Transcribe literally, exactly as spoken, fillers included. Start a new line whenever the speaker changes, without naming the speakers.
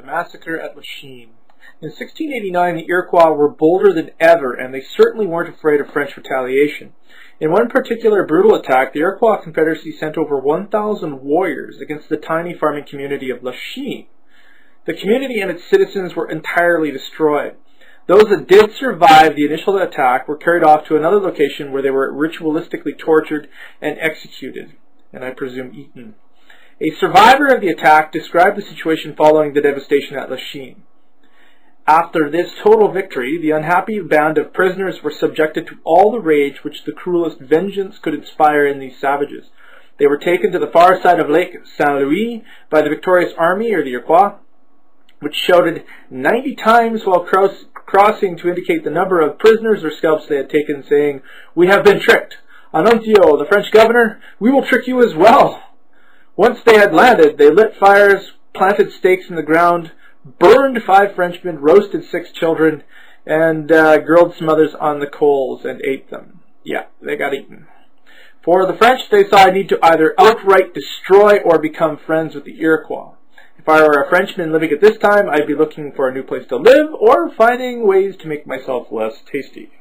the massacre at Lachine. In sixteen eighty-nine, the Iroquois were bolder than ever, and they certainly weren't afraid of French retaliation. In one particular brutal attack, the Iroquois Confederacy sent over one thousand warriors against the tiny farming community of Lachine. The community and its citizens were entirely destroyed. Those that did survive the initial attack were carried off to another location where they were ritualistically tortured and executed, and I presume eaten. A survivor of the attack described the situation following the devastation at Lachine. After this total victory, the unhappy band of prisoners were subjected to all the rage which the cruelest vengeance could inspire in these savages. They were taken to the far side of Lake Saint Louis by the victorious army, or the Iroquois, which shouted ninety times while cross crossing to indicate the number of prisoners or scalps they had taken, saying, "We have been tricked. Anuncio, the French governor, we will trick you as well." Once they had landed, they lit fires, planted stakes in the ground, burned five Frenchmen, roasted six children, and uh, grilled some others on the coals and ate them. Yeah, they got eaten. For the French, they saw a need to either outright destroy or become friends with the Iroquois. If I were a Frenchman living at this time, I'd be looking for a new place to live or finding ways to make myself less tasty.